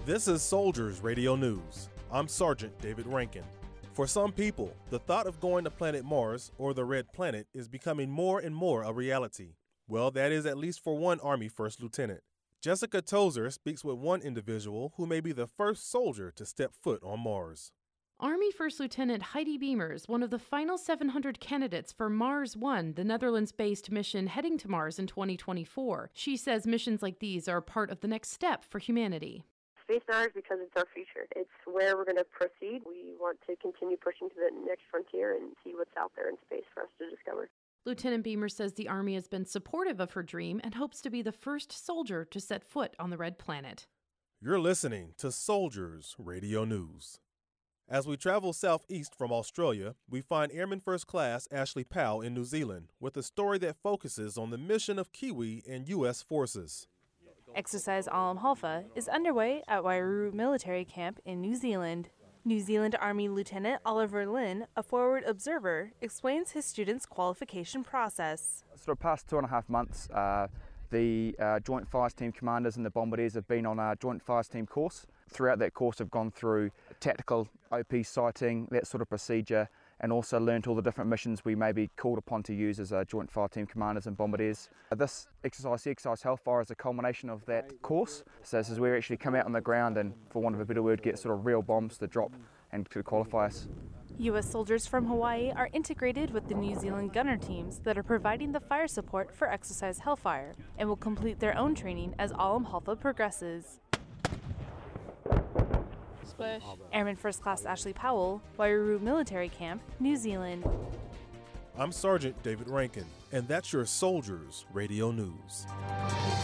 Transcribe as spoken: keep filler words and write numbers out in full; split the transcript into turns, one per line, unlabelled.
This is Soldiers Radio News. I'm Sergeant David Rankin. For some people, the thought of going to planet Mars, or the Red Planet, is becoming more and more a reality. Well, that is at least for one Army First Lieutenant. Jessica Tozer speaks with one individual who may be the first soldier to step foot on Mars.
Army First Lieutenant Heidi Beamers, one of the final seven hundred candidates for Mars one, the Netherlands-based mission heading to Mars in twenty twenty-four. She says missions like these are part of the next step for humanity.
Space matters because it's our future. It's where we're going to proceed. We want to continue pushing to the next frontier and see what's out there in space for us to discover.
Lieutenant Beamer says the Army has been supportive of her dream and hopes to be the first soldier to set foot on the Red Planet.
You're listening to Soldiers Radio News. As we travel southeast from Australia, we find Airman First Class Ashley Powell in New Zealand with a story that focuses on the mission of Kiwi and U S forces.
Exercise Alam Halfa is underway at Wairau Military Camp in New Zealand. New Zealand Army Lieutenant Oliver Lynn, a forward observer, explains his students' qualification process.
Sort of past two and a half months, uh, the uh, Joint Fires Team commanders and the bombardiers have been on our Joint Fires Team course. Throughout that course, have gone through tactical O P sighting, that sort of procedure, and also learnt all the different missions we may be called upon to use as uh, Joint Fire Team commanders and bombardiers. This exercise, the exercise Hellfire, is a culmination of that course. So this is where we actually come out on the ground and, for want of a better word, get sort of real bombs to drop and to qualify us.
U S soldiers from Hawaii are integrated with the New Zealand gunner teams that are providing the fire support for Exercise Hellfire and will complete their own training as Alam Halfa progresses.
Splash.
Airman First Class Ashley Powell, Wairau Military Camp, New Zealand.
I'm Sergeant David Rankin, and that's your Soldiers Radio News.